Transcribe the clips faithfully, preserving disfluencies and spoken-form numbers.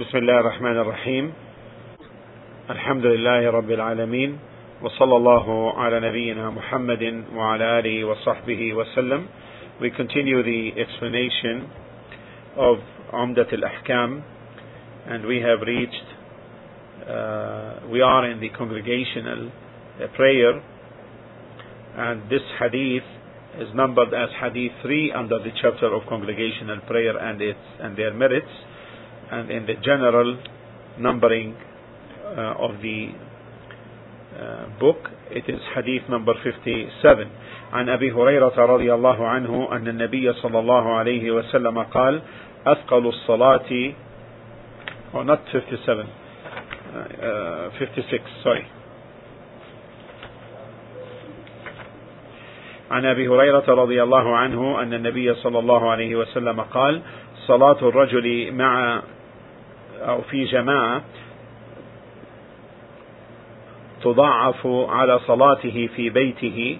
بسم الله الرحمن الرحيم. الحمد لله رب العالمين، وصلى الله على نبينا محمد وعلى آله وصحبه وسلم. We continue the explanation of Umdat al-Ahkam, and we have reached uh, we are in the congregational uh, prayer, and this hadith is numbered as hadith three under the chapter of congregational prayer and its and their merits. And in the general numbering uh, of the uh, book, it is hadith number fifty-seven. عن أبي هريرة رضي الله عنه أن النبي صلى الله عليه وسلم قال أثقل الصلاة or not fifty-seven uh, fifty-six sorry عن أبي هريرة رضي الله عنه أن النبي صلى الله عليه وسلم قال صلاة الرجل مع أو في جماعة تضاعف على صلاته في بيته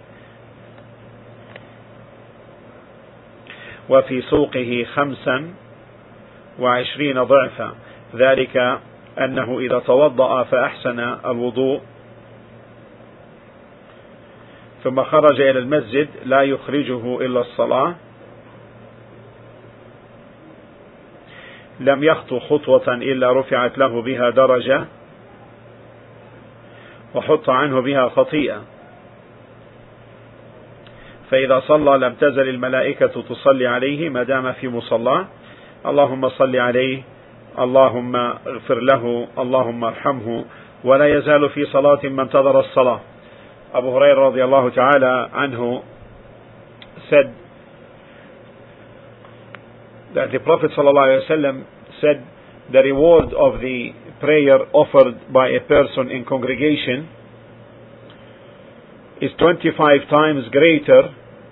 وفي سوقه خمسا وعشرين ضعفا، ذلك أنه إذا توضأ فأحسن الوضوء ثم خرج إلى المسجد لا يخرجه إلا الصلاة لم يخطو خطوة إلا رفعت له بها درجة وحط عنه بها خطيئة، فإذا صلى لم تزل الملائكة تصلي عليه ما دام في مصلاه، اللهم صل عليه، اللهم اغفر له، اللهم ارحمه، ولا يزال في صلاة ما انتظر الصلاة. Abu Hurairah radiallahu ta'ala anhu said that the Prophet sallallahu alaihi wasallam said the reward of the prayer offered by a person in congregation is twenty-five times greater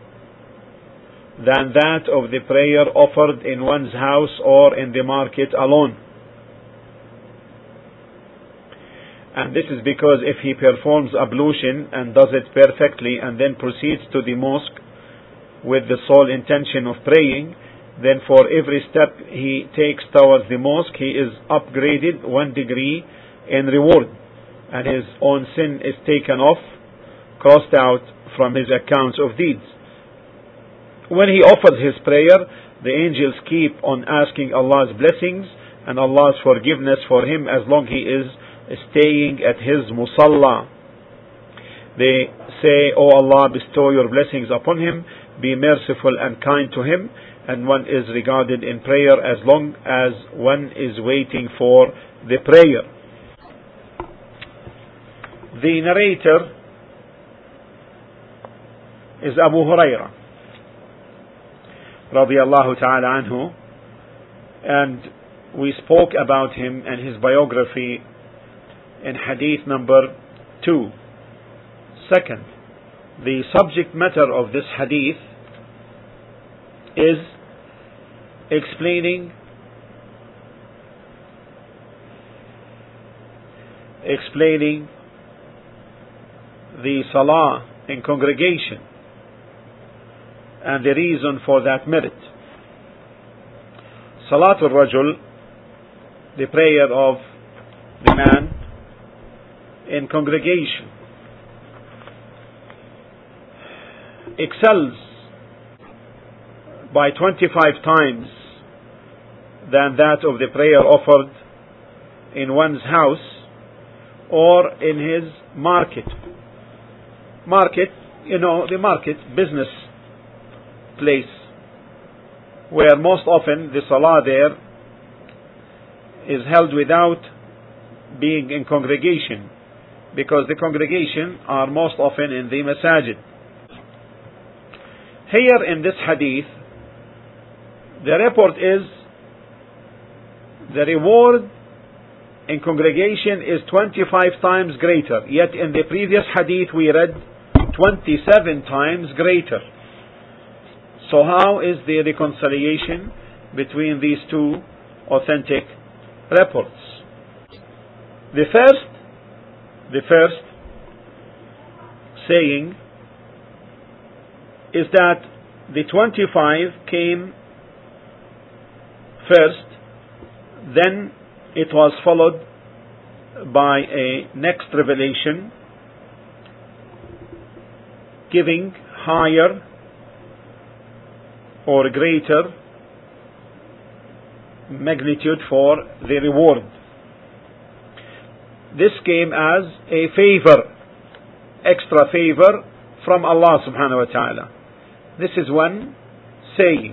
than that of the prayer offered in one's house or in the market alone. And this is because if he performs ablution and does it perfectly and then proceeds to the mosque with the sole intention of praying, then for every step he takes towards the mosque he is upgraded one degree in reward, and his own sin is taken off, crossed out from his accounts of deeds. When he offers his prayer, the angels keep on asking Allah's blessings and Allah's forgiveness for him as long he is staying at his musalla. They say, "O Allah, bestow your blessings upon him, be merciful and kind to him," and one is regarded in prayer as long as one is waiting for the prayer. The narrator is Abu Hurairah radiyallahu ta'ala anhu, and we spoke about him and his biography in hadith number two. Second, the subject matter of this hadith is explaining explaining the salah in congregation and the reason for that merit. Salatul Rajul, the prayer of the man in congregation, excels by twenty-five times than that of the prayer offered in one's house or in his market. Market, you know, the market, business place, where most often the salah there is held without being in congregation, because the congregation are most often in the masajid. Here in this hadith, the report is the reward in congregation is twenty-five times greater, yet in the previous hadith we read twenty-seven times greater. So how is the reconciliation between these two authentic reports? The first, the first saying is that the twenty-five came first, then it was followed by a next revelation giving higher or greater magnitude for the reward. This came as a favor, extra favor from Allah subhanahu wa ta'ala. This is one saying.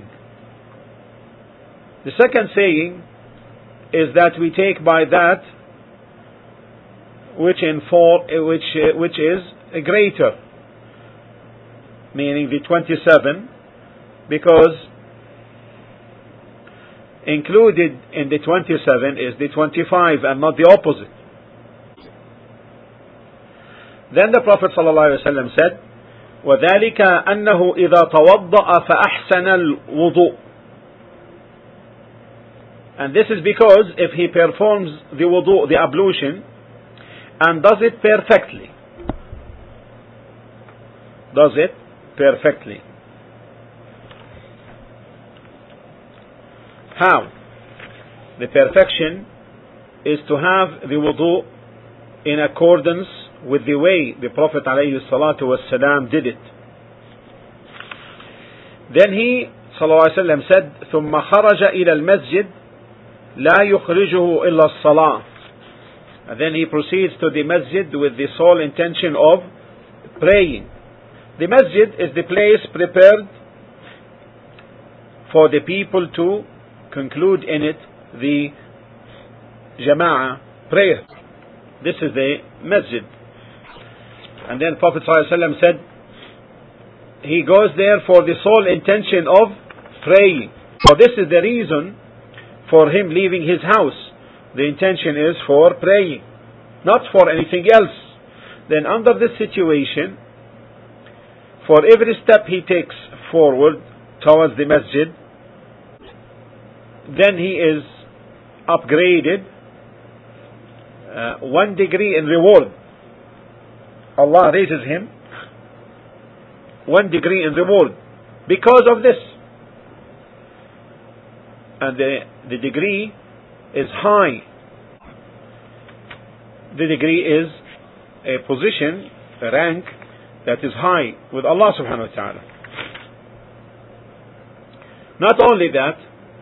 The second saying is that we take by that which in for, which uh, which is a greater, meaning the twenty-seven, because included in the twenty-seven is the twenty-five and not the opposite. Then the Prophet ﷺ said, وَذَلِكَ أَنَّهُ إِذَا تَوَضَّأَ فَأَحْسَنَ الْوُضُوء. And this is because if he performs the wudu, the ablution, and does it perfectly, does it perfectly. How? The perfection is to have the wudu in accordance with the way the Prophet ﷺ did it. Then he ﷺ said, ثم خرج إلى المسجد لا يخرجه إلا الصلاة. And then he proceeds to the masjid with the sole intention of praying. The masjid is the place prepared for the people to conclude in it the jama'ah prayer. This is the masjid. And then Prophet ﷺ said, he goes there for the sole intention of praying. So this is the reason for him leaving his house. The intention is for praying, not for anything else. Then under this situation, for every step he takes forward towards the masjid, then he is upgraded uh, one degree in reward. Allah raises him one degree in reward because of this. And the, the degree is high. The degree is a position, a rank that is high with Allah subhanahu wa ta'ala. Not only that,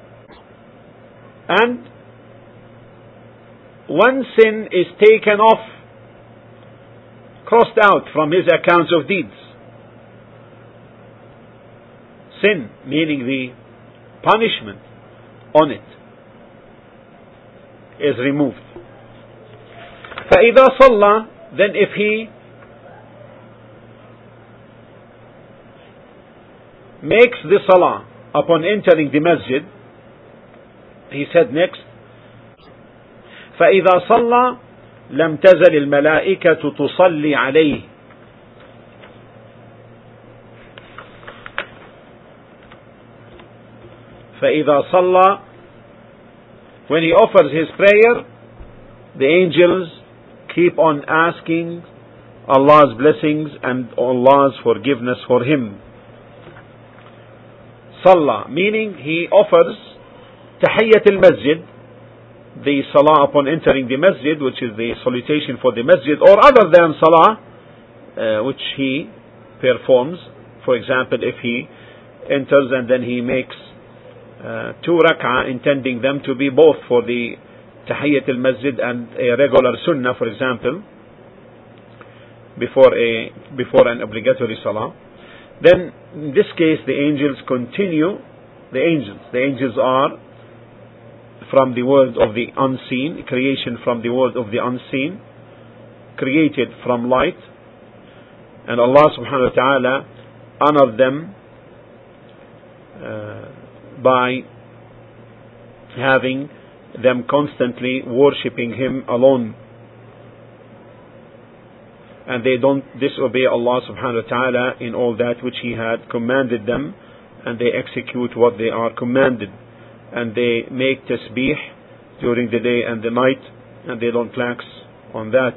and one sin is taken off, crossed out from his accounts of deeds. Sin, meaning the punishment on it, is removed. فَإِذَا صَلَّى, then if he makes the salah upon entering the masjid, he said next, فَإِذَا صَلَّى لَمْ تَزَلِ الْمَلَائِكَةُ تُصَلِّي عَلَيْهِ. فَإِذَا صَلَّى, when he offers his prayer, the angels keep on asking Allah's blessings and Allah's forgiveness for him. Salah, meaning he offers tahiyyat al-masjid, the salah upon entering the masjid, which is the salutation for the masjid, or other than salah, uh, which he performs. For example, if he enters and then he makes uh, two rak'ah, intending them to be both for the tahiyyat al-masjid and a regular sunnah, for example, before a before an obligatory salah, then in this case the angels continue. The angels, the angels are from the world of the unseen, creation from the world of the unseen, created from light, and Allah subhanahu wa ta'ala honored them uh, by having them constantly worshipping Him alone, and they don't disobey Allah subhanahu wa ta'ala in all that which He had commanded them, and they execute what they are commanded, and they make tasbih during the day and the night, and they don't lax on that.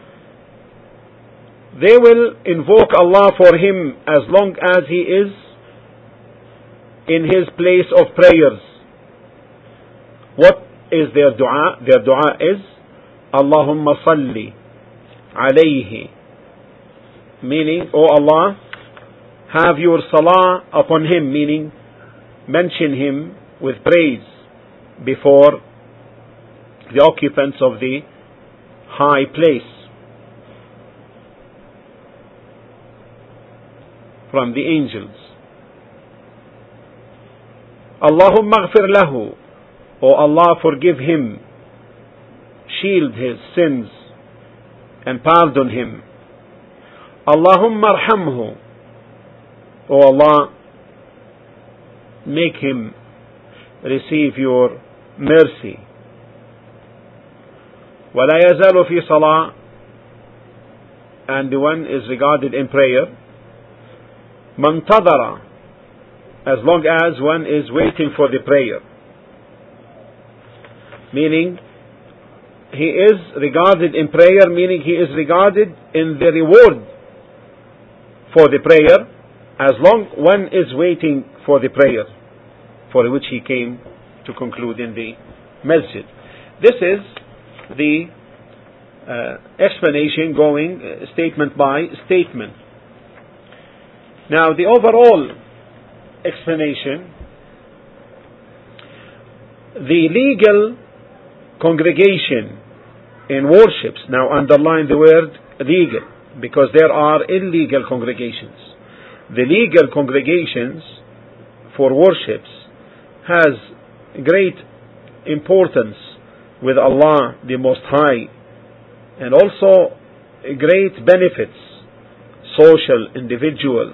They will invoke Allah for him as long as he is in his place of prayers. What is their dua. Their dua is Allahumma salli alayhi, meaning, O Allah, have your salah upon him, meaning mention him with praise before the occupants of the high place from the angels. Allahumma ghfir lahu, O Allah, forgive him, shield his sins and pardon him. Allahumma arhamhu, O Allah, make him receive your mercy. وَلَا يَزَالُ فِي صَلَاةٍ, and the one is regarded in prayer, مَنْتَظَرَ, as long as one is waiting for the prayer. Meaning, he is regarded in prayer, meaning he is regarded in the reward for the prayer, as long one is waiting for the prayer for which he came to conclude in the masjid. This is the uh, explanation going uh, statement by statement. Now the overall explanation, the legal congregation in worships, now underline the word legal, because there are illegal congregations. The legal congregations for worships has great importance with Allah the Most High, and also great benefits, social, individual,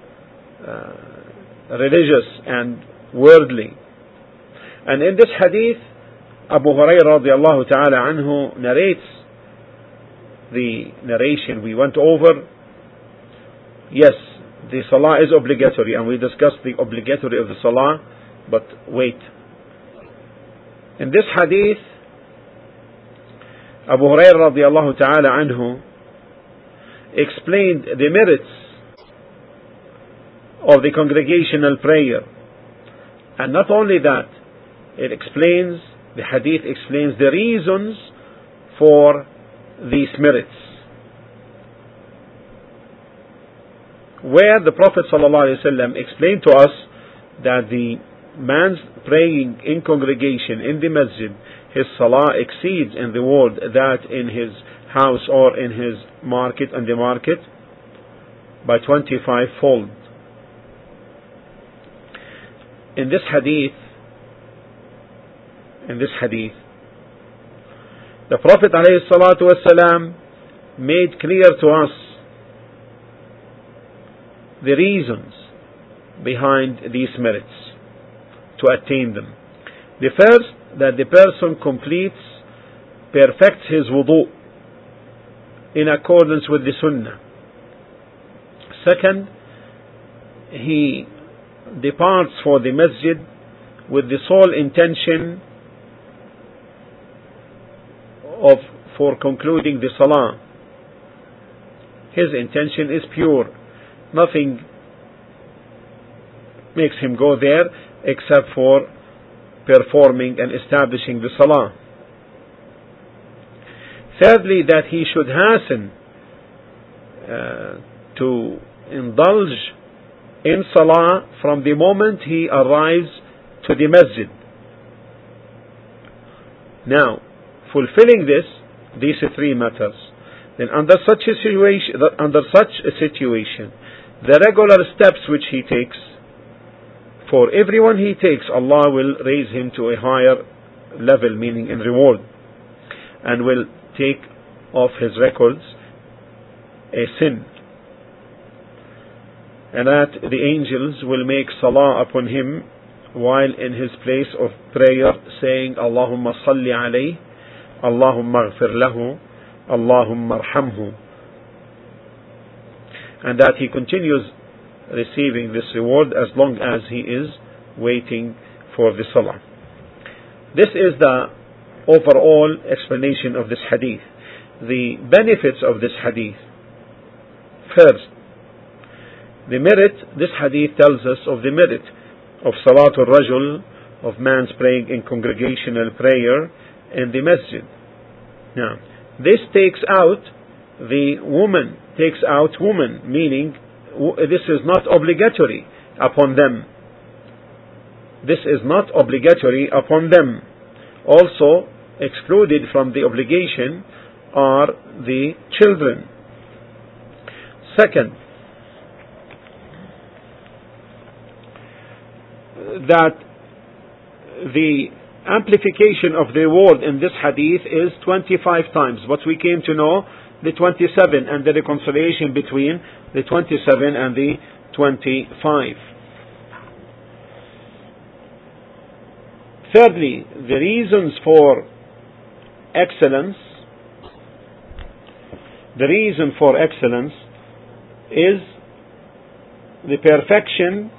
uh, religious and worldly. And in this hadith, Abu Hurairah radiallahu ta'ala anhu narrates the narration we went over. Yes, the salah is obligatory, and we discussed the obligatory of the salah, but wait. In this hadith, Abu Hurairah radiallahu ta'ala anhu explained the merits of the congregational prayer. And not only that, it explains, the hadith explains the reasons for these merits. Where the Prophet ﷺ explained to us that the man's praying in congregation in the masjid, his salah exceeds in the world that in his house or in his market, and the market, by twenty-five fold. In this hadith, in this hadith, the Prophet ﷺ made clear to us the reasons behind these merits to attain them. The first, that the person completes, perfects his wudu in accordance with the sunnah. Second, he departs for the masjid with the sole intention of for concluding the salah. His intention is pure. Nothing makes him go there except for performing and establishing the salah. Thirdly, that he should hasten uh, to indulge in salah from the moment he arrives to the masjid. Now, fulfilling this, these three matters, then under such a situation, under such a situation, the regular steps which he takes, for everyone he takes, Allah will raise him to a higher level, meaning in reward, and will take off his records a sin, and that the angels will make salah upon him while in his place of prayer, saying, Allahumma salli alayhi, Allahumma ghfir lahu, Allahumma arhamhu, and that he continues receiving this reward as long as he is waiting for the salah. This is the overall explanation of this hadith. The benefits of this hadith. First, the merit, this hadith tells us of the merit of Salatul Rajul of man's praying in congregational prayer in the masjid. Now, this takes out the woman, takes out woman, meaning this is not obligatory upon them. This is not obligatory upon them. Also, excluded from the obligation are the children. Second, that the amplification of the word in this hadith is twenty-five times, but we came to know the twenty-seven and the reconciliation between the twenty-seven and the twenty-five. Thirdly, the reasons for excellence, the reason for excellence is the perfection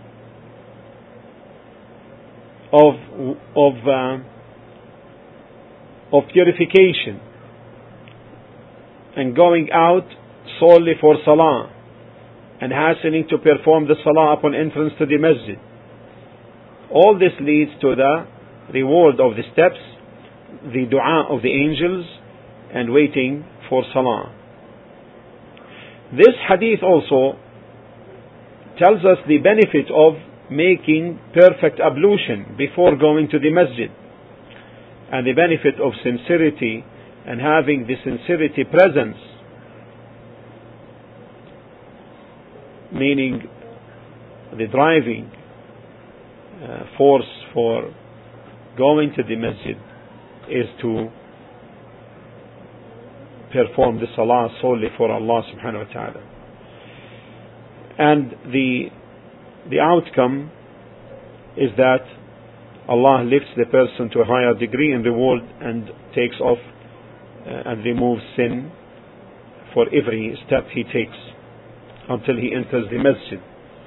of of uh, of purification and going out solely for salah and hastening to perform the salah upon entrance to the masjid. All this leads to the reward of the steps, the dua of the angels, and waiting for salah. This hadith also tells us the benefit of making perfect ablution before going to the masjid, and the benefit of sincerity and having the sincerity presence, meaning the driving uh, force for going to the masjid is to perform the salah solely for Allah subhanahu wa ta'ala. And the the outcome is that Allah lifts the person to a higher degree in the world and takes off uh, and removes sin for every step he takes until he enters the masjid.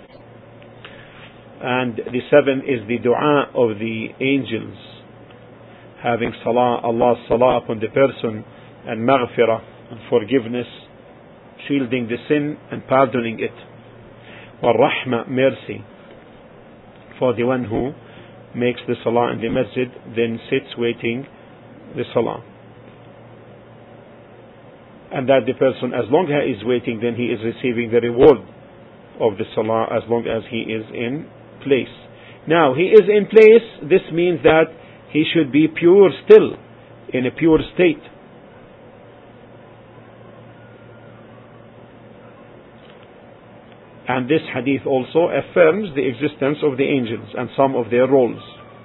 And the seven is the dua of the angels, having salah, Allah's salah upon the person, and maghfirah, and forgiveness, shielding the sin and pardoning it. Wa rahmah, mercy, for the one who makes the salah in the masjid, then sits waiting the salah. And that the person, as long as he is waiting, then he is receiving the reward of the salah as long as he is in place. Now, he is in place, this means that he should be pure still, in a pure state. And this hadith also affirms the existence of the angels and some of their roles.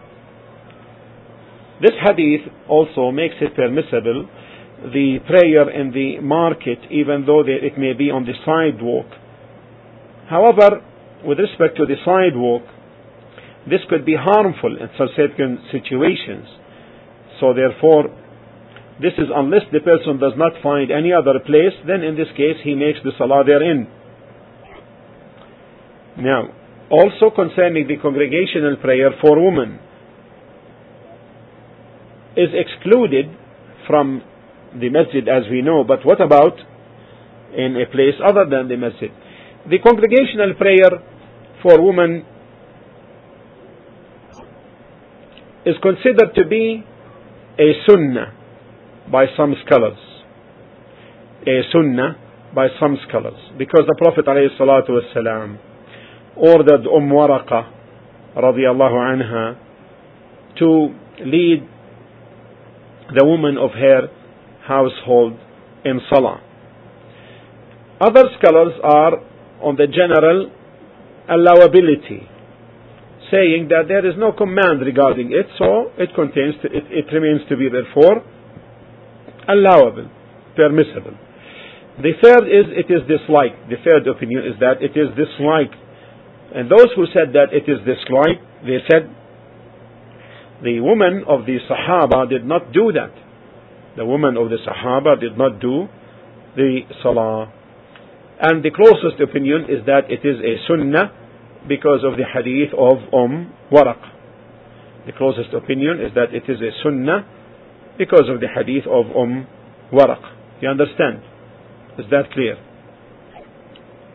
This hadith also makes it permissible the prayer in the market, even though it may be on the sidewalk. However, with respect to the sidewalk, this could be harmful in certain situations. So therefore, this is unless the person does not find any other place, then in this case he makes the salah therein. Now, also concerning the congregational prayer for women is excluded from the masjid, as we know, but what about in a place other than the masjid? The congregational prayer for women is considered to be a sunnah by some scholars. A sunnah by some scholars, because the Prophet alayhi salatu wassalam ordered Umm Waraqa radiyallahu anha to lead the woman of her household in salah. Other scholars are on the general allowability, saying that there is no command regarding it, so it contains to, it, it remains to be therefore allowable, permissible. The third is it is disliked. The third opinion is that it is disliked. And those who said that it is disliked, they said the women of the Sahaba did not do that. The women of the Sahaba did not do the salah. And the closest opinion is that it is a sunnah because of the hadith of Umm Waraq. The closest opinion is that it is a sunnah because of the hadith of Umm Waraq. You understand? Is that clear?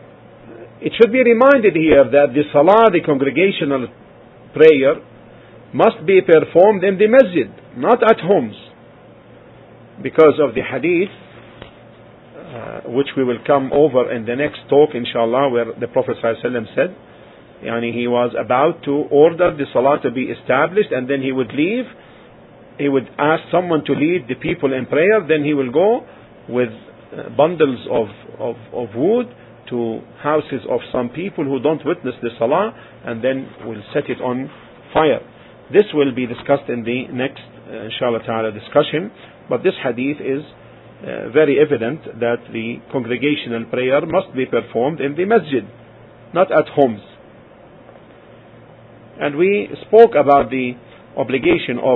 It should be reminded here that the salah, the congregational prayer, must be performed in the masjid, not at homes. Because of the hadith, uh, which we will come over in the next talk, inshallah, where the Prophet ﷺ said, yani he was about to order the salah to be established, and then he would leave. He would ask someone to lead the people in prayer, then he will go with uh, bundles of, of, of wood to houses of some people who don't witness the salah, and then will set it on fire. This will be discussed in the next uh, inshallah ta'ala discussion, but this hadith is uh, very evident that the congregational prayer must be performed in the masjid, not at homes. And we spoke about the obligation of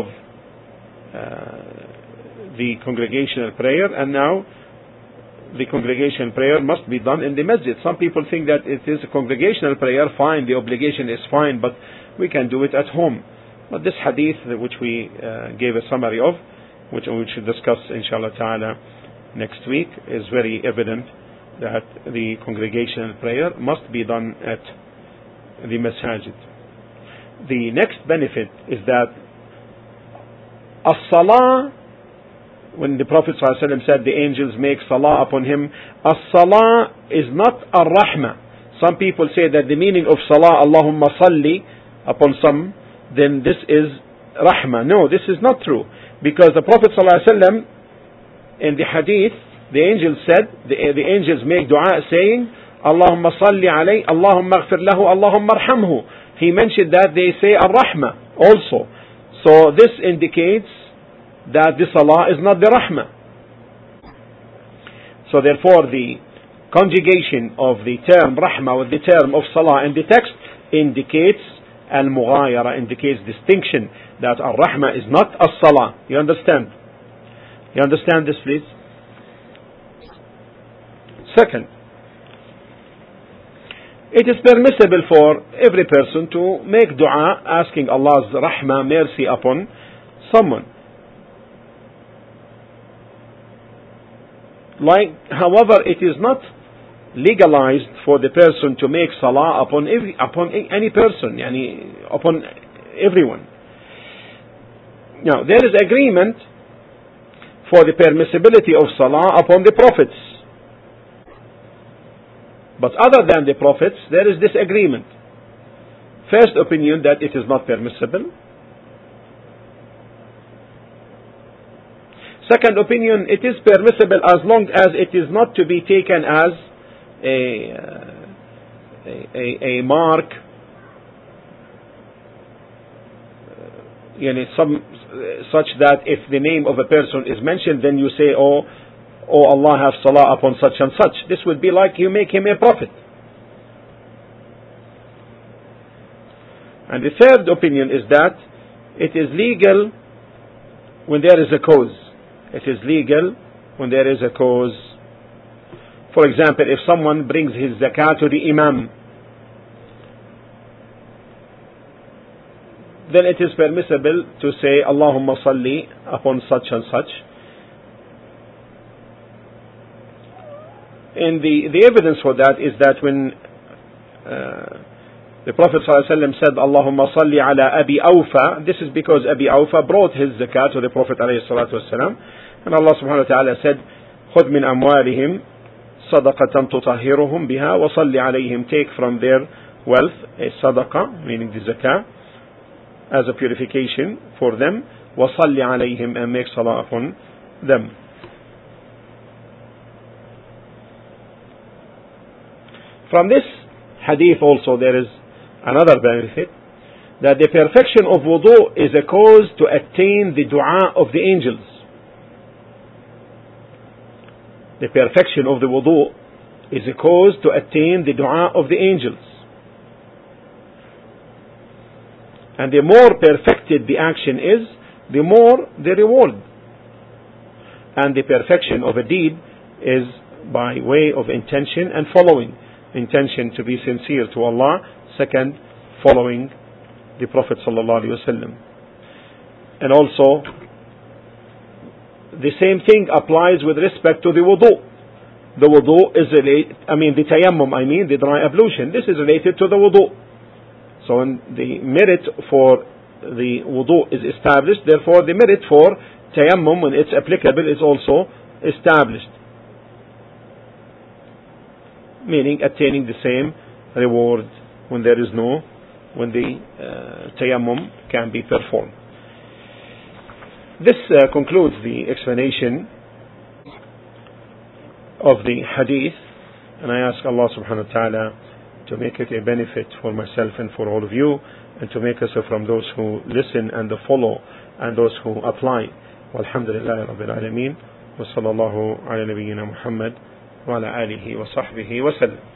uh, the congregational prayer, and now the congregational prayer must be done in the masjid. Some people think that it is a congregational prayer, fine, the obligation is fine, but we can do it at home. But this hadith, which we uh, gave a summary of, which we should discuss inshallah ta'ala next week, is very evident that the congregational prayer must be done at the masajid. The next benefit is that as-salah, when the Prophet ﷺ said the angels make salah upon him, as-salah is not ar-rahmah. Some people say that the meaning of salah, Allahumma salli, upon some, then this is rahmah. No, this is not true. Because the Prophet ﷺ, in the hadith, the angels said, the, the angels make dua saying, Allahumma salli alayhi, Allahumma aghfir lahu, Allahumma arhamhu. He mentioned that they say ar-rahmah also. So this indicates that the salah is not the rahmah. So therefore the conjugation of the term rahmah with the term of salah in the text indicates al-mughayara, indicates distinction, that ar-rahmah is not as-salah. You understand? You understand this, please? Second, it is permissible for every person to make dua asking Allah's rahmah, mercy upon someone. Like, however, it is not legalized for the person to make salah upon every, upon any person, yani upon everyone. Now, there is agreement for the permissibility of salah upon the prophets. But other than the prophets, there is disagreement. First opinion, that it is not permissible. Second opinion, it is permissible as long as it is not to be taken as a, uh, a, a, a mark, uh, you know, some, uh, such that if the name of a person is mentioned, then you say, oh, oh Allah have salah upon such and such. This would be like you make him a prophet. And the third opinion is that it is legal when there is a cause. It is legal when there is a cause. For example, if someone brings his zakah to the imam, then it is permissible to say Allahumma salli upon such and such. And the, the evidence for that is that when uh, the Prophet ﷺ said Allahumma salli ala Abi Awfa, this is because Abi Awfa brought his zakat to the Prophet ﷺ, and Allah subhanahu wa ta'ala said, خُذْ مِنْ أَمْوَالِهِمْ صَدَقَةً تُطَهِّرُهُمْ بِهَا وَصَلِّ عَلَيْهِمْ. Take from their wealth a sadaqah, meaning the zakah, as a purification for them, وَصَلِّ عَلَيْهِمْ, and make salah upon them. From this hadith also there is another benefit, that the perfection of wudu is a cause to attain the dua of the angels. The perfection of the wudu is a cause to attain the dua of the angels. And the more perfected the action is, the more the reward. And the perfection of a deed is by way of intention and following. Intention to be sincere to Allah. Second, following the Prophet sallallahu alaihi wasallam. And also, the same thing applies with respect to the wudu. The wudu is related, I mean the tayammum, I mean the dry ablution. This is related to the wudu. So in the merit for the wudu is established, therefore the merit for tayammum, when it's applicable, is also established, meaning attaining the same reward when there is no, when the uh, tayammum can be performed. This uh, concludes the explanation of the hadith, and I ask Allah subhanahu wa ta'ala to make it a benefit for myself and for all of you, and to make us from those who listen and follow and those who apply. Walhamdulillahi Rabbil Alameen, wa sallallahu ala nabiyyina Muhammad wa ala alihi wa sahbihi wa sallam.